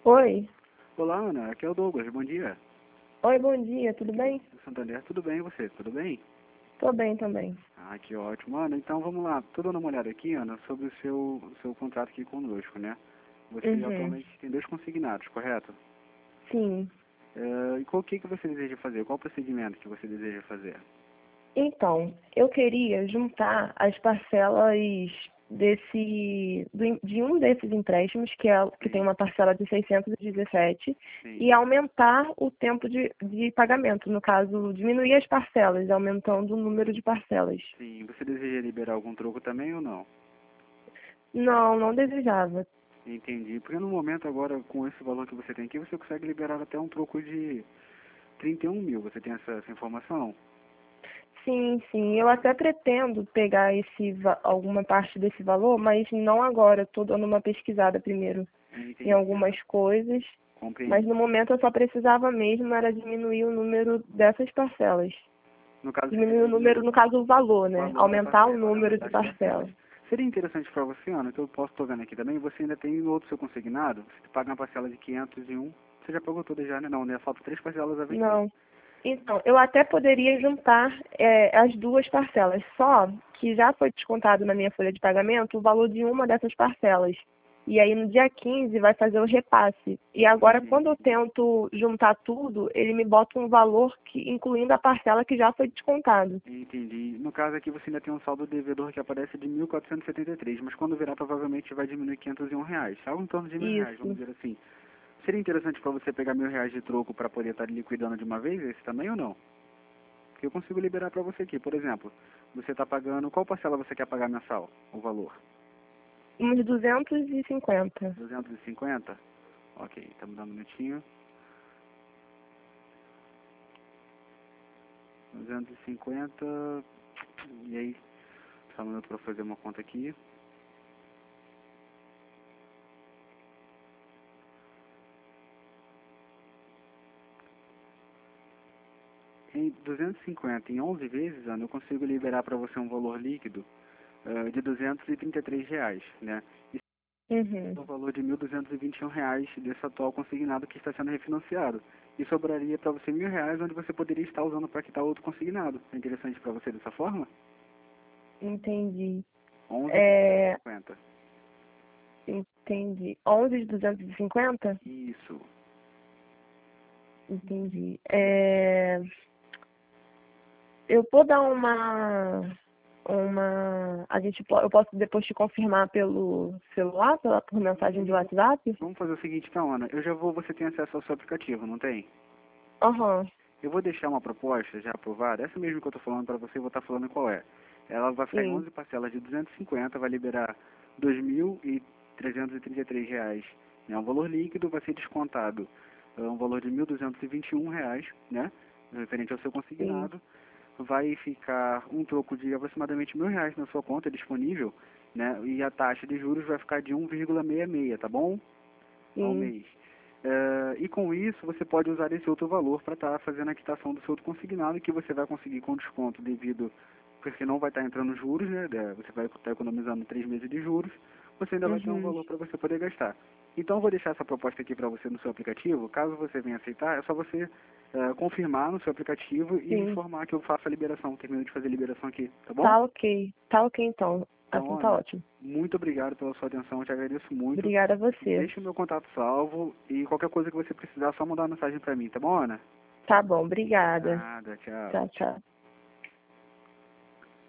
Oi. Olá, Ana. Aqui é o Douglas. Bom dia. Oi, bom dia, tudo bem? Santander, tudo bem e você? Tudo bem? Tô bem também. Ah, que ótimo. Ana, então vamos lá. Tô dando uma olhada aqui, Ana, sobre o seu contrato aqui conosco, né? Você Uhum. atualmente tem 2 consignados, correto? Sim. E qual que você deseja fazer? Qual procedimento que você deseja fazer? Então, eu queria juntar as parcelas de um desses empréstimos, que tem Sim, uma parcela de 617, sim, e aumentar o tempo de pagamento. No caso, diminuir as parcelas, aumentando o número de parcelas. sim. Você deseja liberar algum troco também ou não? Não, não desejava. Entendi. Porque no momento agora, com esse valor que você tem aqui, você consegue liberar até um troco de 31 mil. Você tem essa informação? Sim, sim. Eu até pretendo pegar alguma parte desse valor, mas não agora. Estou dando uma pesquisada primeiro em Entendi, Ana. algumas coisas. Mas Compreendi. no momento eu só precisava mesmo era diminuir o número dessas parcelas. No caso, você Diminuir o deseja número, no caso, o valor, o né? valor da Aumentar o parcela, número aumentar de as parcelas. parcelas. Seria interessante para você, Ana, que eu posso estar vendo aqui também, você ainda tem outro seu consignado, você paga uma parcela de 501, você já pagou toda já, né? Não, né? Falta 3 parcelas a vencer. Não. Então, eu até poderia juntar as duas parcelas, só que já foi descontado na minha folha de pagamento o valor de uma dessas parcelas. E aí no dia 15 vai fazer o repasse. E agora, Entendi, quando eu tento juntar tudo, ele me bota um valor incluindo a parcela que já foi descontado. entendi. No caso aqui você ainda tem um saldo devedor que aparece de 1.473, mas quando virar provavelmente vai diminuir 501 reais, algo em torno de 1.000 reais, vamos Isso. dizer assim. Seria interessante para você pegar 1.000 reais de troco para poder estar liquidando de uma vez esse também ou não? Porque eu consigo liberar para você aqui, por exemplo, você está pagando, qual parcela você quer pagar mensal, o valor? Uns 250. 250. Ok, tá me dando um minutinho. 250. E aí, só um minuto para fazer uma conta aqui. Em 250 em 11 vezes, Ana, eu consigo liberar para você um valor líquido de R$ 233, né? Isso Uhum. é o valor de R$ 1.221 desse atual consignado que está sendo refinanciado. E sobraria para você R$ 1.000, onde você poderia estar usando para quitar outro consignado. É interessante para você dessa forma? Entendi. 11 de É, 250. entendi. 11 de 250? Isso. Entendi. Eu vou dar eu posso depois te confirmar pelo celular, por mensagem de WhatsApp? Vamos fazer o seguinte, então, Ana. Você tem acesso ao seu aplicativo, não tem? Aham, Eu vou deixar uma proposta já aprovada, essa mesmo que eu estou falando para você, eu vou estar falando qual é. Ela vai ficar em sim. 11 parcelas de 250, vai liberar R$ 2.333, né? Um valor líquido vai ser descontado um valor de R$ 1.221, né? Referente ao seu Sim. consignado. Vai ficar um troco de aproximadamente R$ 1.000 na sua conta disponível, né? E a taxa de juros vai ficar de 1,66, tá bom? Ao Sim. mês. E com isso você pode usar esse outro valor para estar fazendo a quitação do seu outro consignado, que você vai conseguir com desconto devido, porque não vai estar entrando juros, né? Você vai estar economizando 3 meses de juros, você ainda vai ter um Uhum. valor para você poder gastar. Então eu vou deixar essa proposta aqui para você no seu aplicativo. Caso você venha aceitar, é só você confirmar no seu aplicativo e me Sim. informar que eu faço a liberação, termino de fazer a liberação aqui, tá bom? Tá ok. Tá ok então. Assim Então, tá Ana, ótimo. muito obrigado pela sua atenção, eu te agradeço muito. Obrigada a você. Deixe o meu contato salvo e qualquer coisa que você precisar, é só mandar uma mensagem pra mim, tá bom, Ana? Tá bom, obrigada. Nada, tchau. Tchau, tchau.